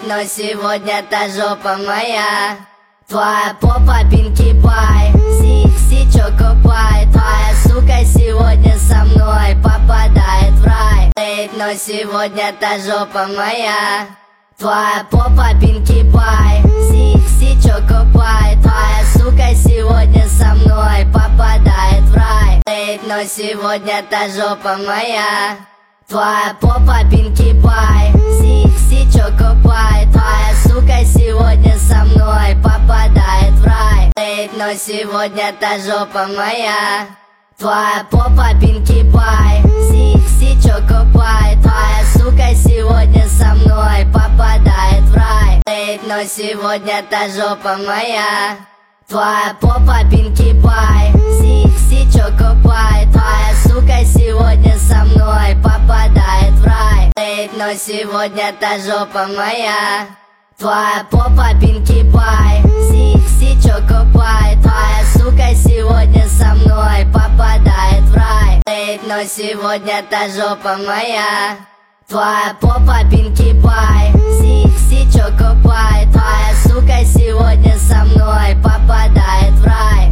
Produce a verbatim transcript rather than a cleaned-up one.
Но сегодня та жопа моя. Твоя попа Пинки Пай, Си-Си Чоко Пай. Твоя сука сегодня со мной попадает в рай. Но сегодня та жопа моя. Твоя попа Пинки Пай, Си-Си Чоко Пай. Твоя сука сегодня со мной попадает в рай. Но сегодня та жопа моя. Твоя попа Пинки Пай, Си-Си Чоко Пай. Твоя сука сегодня со мной попадает в рай. Но сегодня та жопа моя. Твоя попа Пинки Пай, Си-Си Чоко Пай. Твоя сука сегодня со мной попадает в рай. Но сегодня та жопа моя. Твоя попа Пинки Пай, Си-Си Чоко Пай. Твоя сука сегодня со мной попадает в рай. Но сегодня та жопа моя. Твоя попа Пинки Пай, Си-Си Чоко Пай. Твоя сука сегодня со мной попадает в рай. Но сегодня та жопа моя. Твоя попа Пинки Пай.